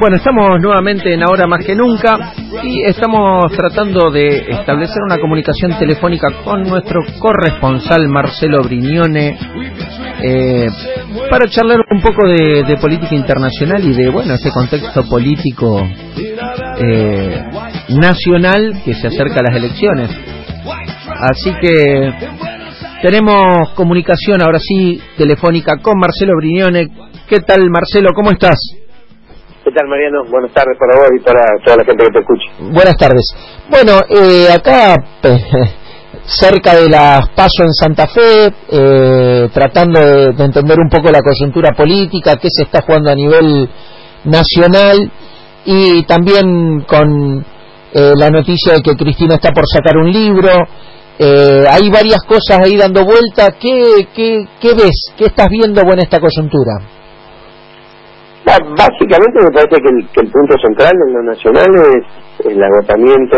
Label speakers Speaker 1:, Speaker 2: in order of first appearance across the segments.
Speaker 1: Bueno, estamos nuevamente en Ahora Más que Nunca y estamos tratando de establecer una comunicación telefónica con nuestro corresponsal Marcelo Brignone para charlar un poco de política internacional y de, bueno, este contexto político nacional que se acerca a las elecciones. Así que tenemos comunicación ahora sí telefónica con Marcelo Brignone. ¿Qué tal, Marcelo? ¿Cómo estás?
Speaker 2: ¿Qué tal, Mariano? Buenas tardes para vos y para toda la gente que te escucha.
Speaker 1: Buenas tardes. Bueno, acá cerca de las PASO en Santa Fe, tratando de entender un poco la coyuntura política, qué se está jugando a nivel nacional, y también con la noticia de que Cristina está por sacar un libro. Hay varias cosas ahí dando vuelta. ¿Qué ves? ¿Qué estás viendo en esta coyuntura?
Speaker 2: Básicamente me parece que el punto central en lo nacional es el agotamiento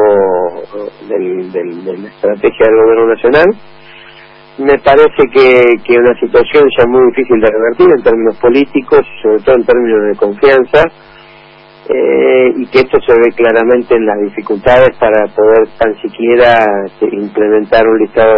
Speaker 2: de la estrategia del gobierno nacional. Me parece que una situación ya muy difícil de revertir en términos políticos, sobre todo en términos de confianza, y que esto se ve claramente en las dificultades para poder tan siquiera implementar un listado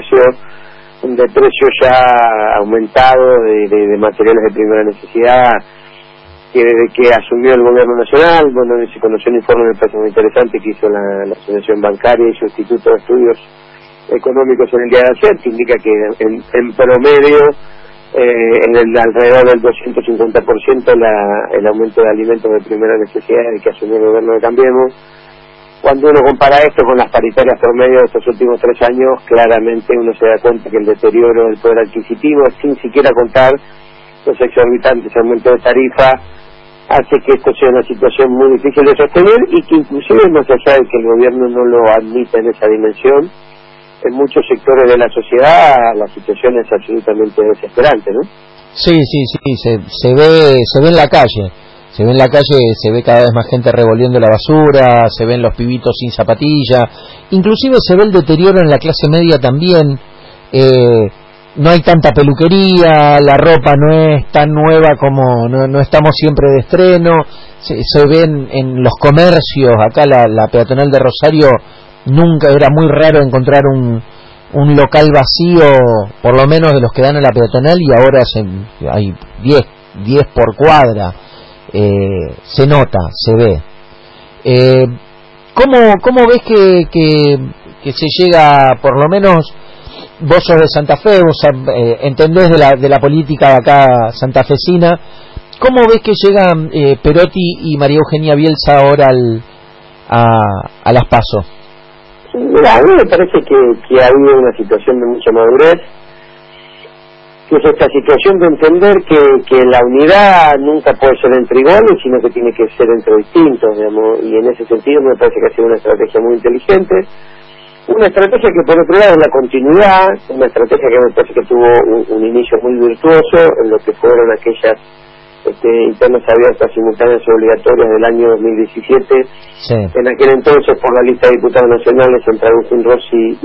Speaker 2: de precios ya aumentados de materiales de primera necesidad, que desde que asumió el gobierno nacional, bueno, se conoció un informe, me parece muy interesante, que hizo la Asociación Bancaria y su Instituto de Estudios Económicos en el día de ayer, que indica que en promedio alrededor del 250% el aumento de alimentos de primera necesidad desde que asumió el gobierno de Cambiemos. Cuando uno compara esto con las paritarias promedio de estos últimos 3 años, claramente uno se da cuenta que el deterioro del poder adquisitivo, sin siquiera contar los exorbitantes aumentos de tarifa, hace que esto sea una situación muy difícil de sostener y que inclusive, más allá de que el gobierno no lo admita en esa dimensión, en muchos sectores de la sociedad la situación es absolutamente desesperante, ¿no? Sí,
Speaker 1: se ve en la calle. Se ve en la calle, se ve cada vez más gente revolviendo la basura, se ven los pibitos sin zapatilla, inclusive se ve el deterioro en la clase media también. No hay tanta peluquería, la ropa no es tan nueva como, no estamos siempre de estreno, se ven en los comercios, acá la peatonal de Rosario, nunca era muy raro encontrar un local vacío, por lo menos de los que dan a la peatonal, y ahora hay 10 por cuadra. Se nota, se ve. ¿Cómo ves que se llega, por lo menos vos sos de Santa Fe, vos entendés de la política de acá santafesina, cómo ves que llegan Perotti y María Eugenia Bielsa ahora a las PASO?
Speaker 2: Mira, a mí me parece que ha habido una situación de mucha madurez, que es esta situación de entender que la unidad nunca puede ser entre iguales, sino que tiene que ser entre distintos, digamos, y en ese sentido me parece que ha sido una estrategia muy inteligente, una estrategia que por otro lado es la continuidad, una estrategia que me parece que tuvo un inicio muy virtuoso en lo que fueron aquellas internas abiertas, simultáneas y obligatorias del año 2017, sí. En aquel entonces por la lista de diputados nacionales entre Agustín Rossi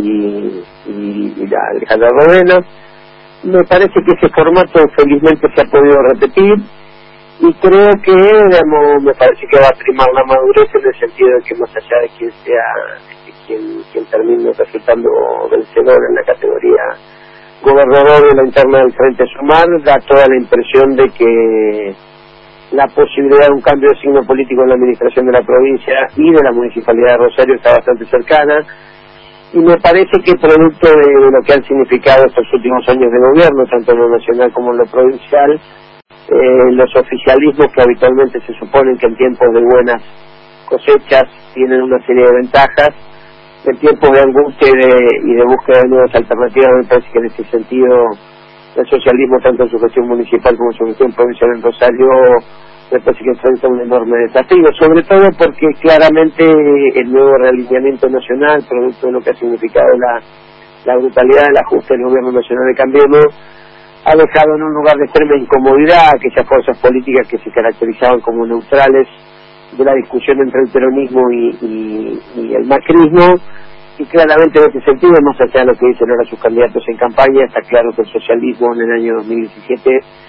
Speaker 2: y la Alejandra Rodena. Me parece que ese formato felizmente se ha podido repetir y creo que, digamos, me parece que va a primar la madurez en el sentido de que más allá de quien sea quien termine resultando vencedor en la categoría gobernador de la interna del Frente Sumar, da toda la impresión de que la posibilidad de un cambio de signo político en la administración de la provincia y de la Municipalidad de Rosario está bastante cercana. Y me parece que producto de lo que han significado estos últimos años de gobierno, tanto en lo nacional como en lo provincial, los oficialismos que habitualmente se suponen que en tiempos de buenas cosechas tienen una serie de ventajas, en tiempos de angustia y de búsqueda de nuevas alternativas, me parece que en este sentido el socialismo, tanto en su gestión municipal como en su gestión provincial en Rosario, me parece que enfrenta un enorme desafío, sobre todo porque claramente el nuevo realineamiento nacional, producto de lo que ha significado la brutalidad del ajuste del gobierno nacional de Cambiemos, ha dejado en un lugar de extrema incomodidad a aquellas fuerzas políticas que se caracterizaban como neutrales de la discusión entre el peronismo y el macrismo, y claramente en este sentido, más allá de lo que dicen ahora sus candidatos en campaña, está claro que el socialismo en el año 2017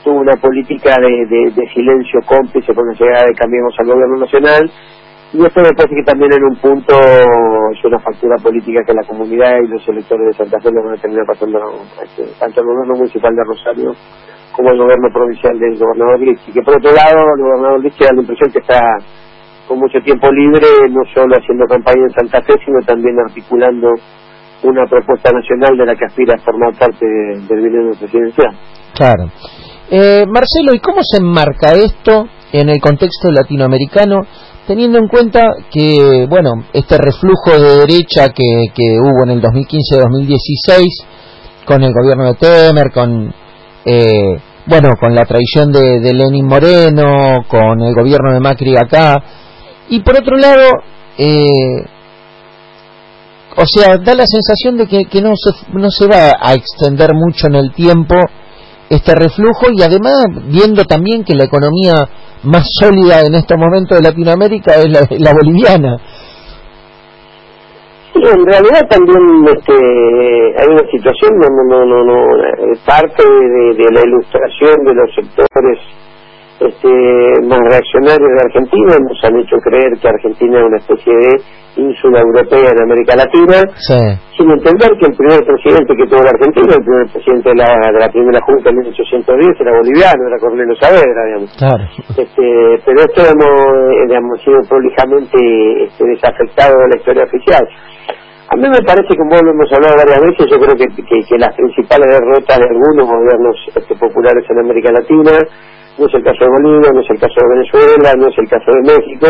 Speaker 2: tuvo una política de silencio cómplice con la llegada de Cambiemos al gobierno nacional, y esto me parece que también en un punto es una factura política que la comunidad y los electores de Santa Fe le van a terminar pasando tanto al gobierno municipal de Rosario como al gobierno provincial del gobernador Lichi, que por otro lado el gobernador Lichi da la impresión que está con mucho tiempo libre, no solo haciendo campaña en Santa Fe, sino también articulando una propuesta nacional de la que aspira a formar parte del binomio presidencial.
Speaker 1: Claro. Marcelo, ¿y cómo se enmarca esto en el contexto latinoamericano, teniendo en cuenta que, bueno, este reflujo de derecha que hubo en el 2015-2016 con el gobierno de Temer, con con la traición de Lenín Moreno, con el gobierno de Macri acá, y por otro lado, o sea, da la sensación de que no se va a extender mucho en el tiempo este reflujo, y además viendo también que la economía más sólida en estos momentos de Latinoamérica es la boliviana.
Speaker 2: Sí, en realidad también hay una situación parte de la ilustración de los sectores más reaccionarios de Argentina nos han hecho creer que Argentina es una especie de ínsula europea en América Latina,
Speaker 1: sí,
Speaker 2: sin entender que el primer presidente que tuvo la Argentina, el primer presidente de la primera junta en 1810 era boliviano, era Cornelio Saavedra, digamos.
Speaker 1: Claro.
Speaker 2: Pero esto hemos sido prolijamente desafectado de la historia oficial. A mí me parece, como lo hemos hablado varias veces, yo creo que las principales derrotas de algunos gobiernos populares en América Latina, no es el caso de Bolivia, no es el caso de Venezuela, no es el caso de México,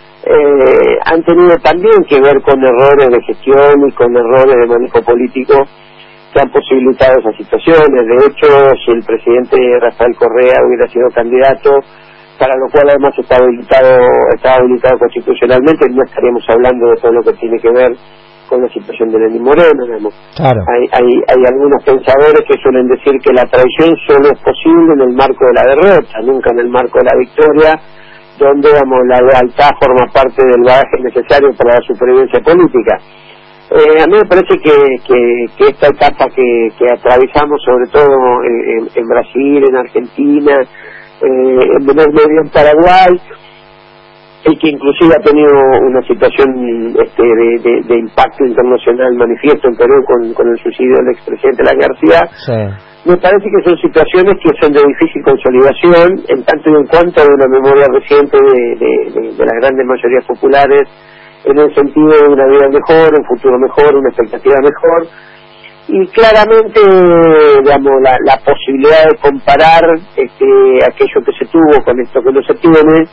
Speaker 2: han tenido también que ver con errores de gestión y con errores de manejo político que han posibilitado esas situaciones. De hecho, si el presidente Rafael Correa hubiera sido candidato, para lo cual además estaba habilitado constitucionalmente, no estaríamos hablando de todo lo que tiene que ver con la situación de Lenín Moreno, digamos. Claro. Hay algunos pensadores que suelen decir que la traición solo es posible en el marco de la derrota, nunca en el marco de la victoria, donde la lealtad forma parte del bagaje necesario para la supervivencia política. A mí me parece que esta etapa que atravesamos, sobre todo en Brasil, en Argentina, en menor medida en Paraguay, y que inclusive ha tenido una situación de impacto internacional manifiesto en Perú con el suicidio del expresidente Alan García, sí. Me parece que son situaciones que son de difícil consolidación, en tanto y en cuanto de una memoria reciente de las grandes mayorías populares, en el sentido de una vida mejor, un futuro mejor, una expectativa mejor, y claramente, la posibilidad de comparar aquello que se tuvo con esto que no se tiene,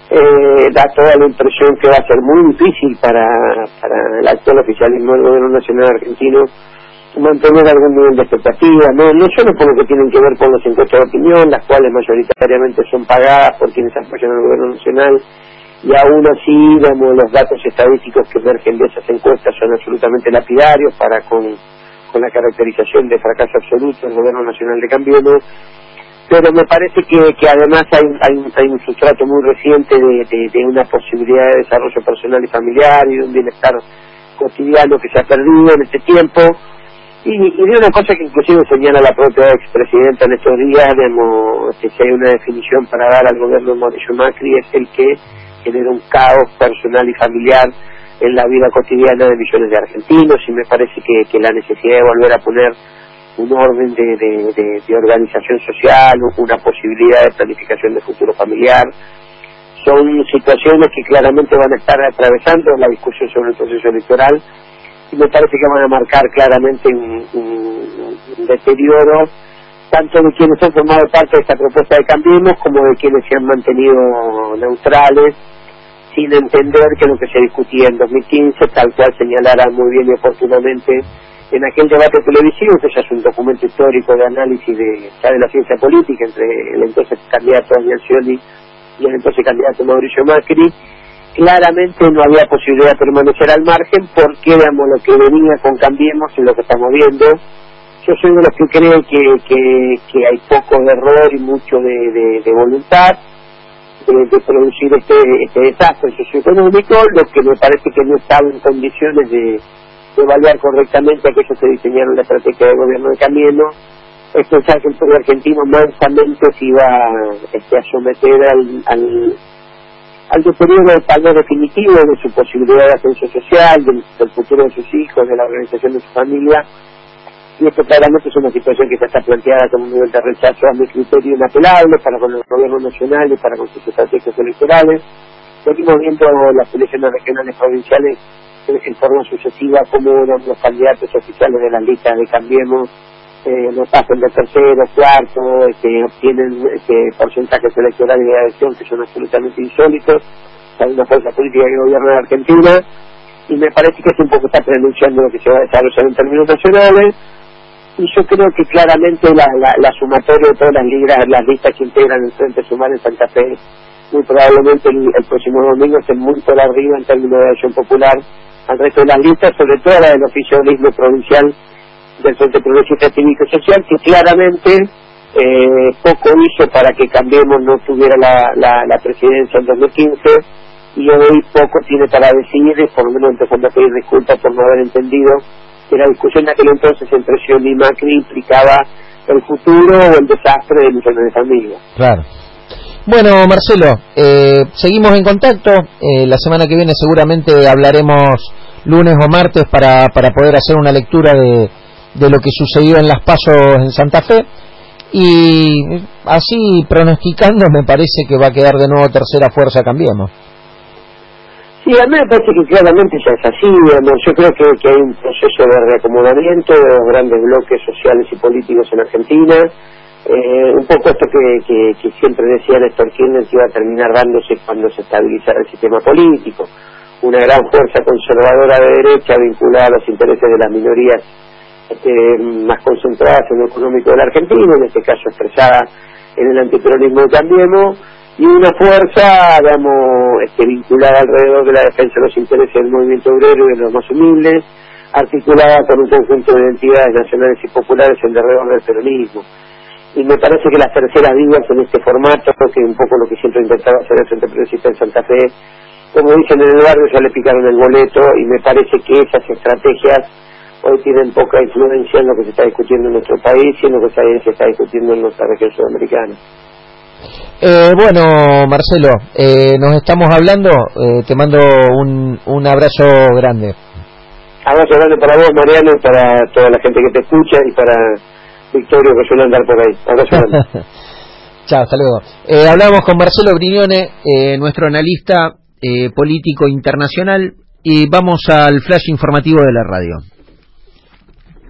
Speaker 2: da toda la impresión que va a ser muy difícil para el actual oficialismo del gobierno nacional argentino mantener algún nivel de expectativa, no solo por lo que tienen que ver con las encuestas de opinión, las cuales mayoritariamente son pagadas por quienes apoyan al gobierno nacional, y aún así, los datos estadísticos que emergen de esas encuestas son absolutamente lapidarios para con la caracterización de fracaso absoluto del gobierno nacional de Cambiemos. Pero me parece que además hay un sustrato muy reciente de una posibilidad de desarrollo personal y familiar y de un bienestar cotidiano que se ha perdido en este tiempo, y de una cosa que inclusive señala la propia expresidenta en estos días, que si hay una definición para dar al gobierno de Mauricio Macri, es el que genera un caos personal y familiar en la vida cotidiana de millones de argentinos, y me parece que la necesidad de volver a poner un orden de organización social, una posibilidad de planificación de futuro familiar, son situaciones que claramente van a estar atravesando la discusión sobre el proceso electoral, y me parece que van a marcar claramente un deterioro tanto de quienes han formado parte de esta propuesta de Cambiemos como de quienes se han mantenido neutrales, sin entender que lo que se discutía en 2015, tal cual señalara muy bien y oportunamente en aquel debate televisivo, que ya es un documento histórico de análisis de la ciencia política entre el entonces candidato Daniel Scioli y el entonces candidato Mauricio Macri, claramente no había posibilidad de permanecer al margen, porque lo que venía con Cambiemos es lo que estamos viendo. Yo soy de los que creen que hay poco de error y mucho de voluntad de producir este desastre socioeconómico, lo que me parece que no estaba en condiciones de evaluar correctamente aquellos que diseñaron la estrategia de gobierno de Cambiemos, es pensar que el pueblo argentino mansamente se iba a someter al deterioro tal vez definitivo de su posibilidad de ascenso social, del futuro de sus hijos, de la organización de su familia, y esto claramente es una situación que está planteada con un nivel de rechazo a mi criterio inapelable para con el gobierno nacional y para con sus estrategias electorales. Venimos viendo las elecciones regionales provinciales en forma sucesiva como eran los candidatos oficiales de las listas de Cambiemos, no pasan de tercero, cuarto, obtienen porcentajes electorales de adhesión que son absolutamente insólitos. Hay una fuerza política que gobierna la Argentina y me parece que es un poco está pronunciando lo que se va a desarrollar en términos nacionales. Y yo creo que claramente la sumatoria de todas las listas que integran el Frente Sumar en Santa Fe, muy probablemente el próximo domingo estén muy por arriba en términos de adhesión popular al resto de las listas, sobre todo la del oficialismo provincial del Frente Progresista Cívico y Social, que claramente poco hizo para que Cambiemos no tuviera la presidencia en 2015, y hoy poco tiene para decir, por lo menos empezando a pedir disculpas por no haber entendido que la discusión de aquel entonces entre Scioli y Macri implicaba el futuro o el desastre de millones de familias.
Speaker 1: Claro. Bueno, Marcelo, seguimos en contacto. La semana que viene seguramente hablaremos lunes o martes para poder hacer una lectura de lo que sucedió en las PASO en Santa Fe. Y así pronosticando, me parece que va a quedar de nuevo tercera fuerza Cambiemos.
Speaker 2: Sí, a mí me parece que claramente ya es así, digamos. Yo creo que hay un proceso de reacomodamiento de los grandes bloques sociales y políticos en Argentina. Un poco esto que siempre decía Néstor Kirchner que iba a terminar dándose cuando se estabilizara el sistema político. Una gran fuerza conservadora de derecha vinculada a los intereses de las minorías más concentradas en lo económico de la Argentina, en este caso expresada en el antiperonismo de Cambiemos, y una fuerza, digamos, vinculada alrededor de la defensa de los intereses del movimiento obrero y de los más humildes, articulada con un conjunto de entidades nacionales y populares en derredor del peronismo. Y me parece que las terceras vías en este formato, que un poco lo que siempre intentaba hacer el Frente Progresista en Santa Fe, como dicen en el barrio, ya le picaron el boleto, y me parece que esas estrategias hoy tienen poca influencia en lo que se está discutiendo en nuestro país y en lo que se está discutiendo en nuestra región sudamericana.
Speaker 1: Bueno, Marcelo, nos estamos hablando, te mando un abrazo grande.
Speaker 2: Abrazo grande para vos, Mariano, y para toda la gente que te escucha, y para Victorio, que suele andar por ahí. Abrazo grande.
Speaker 1: Chao, hasta luego. Hablamos con Marcelo Brignone, nuestro analista político internacional, y vamos al flash informativo de la radio.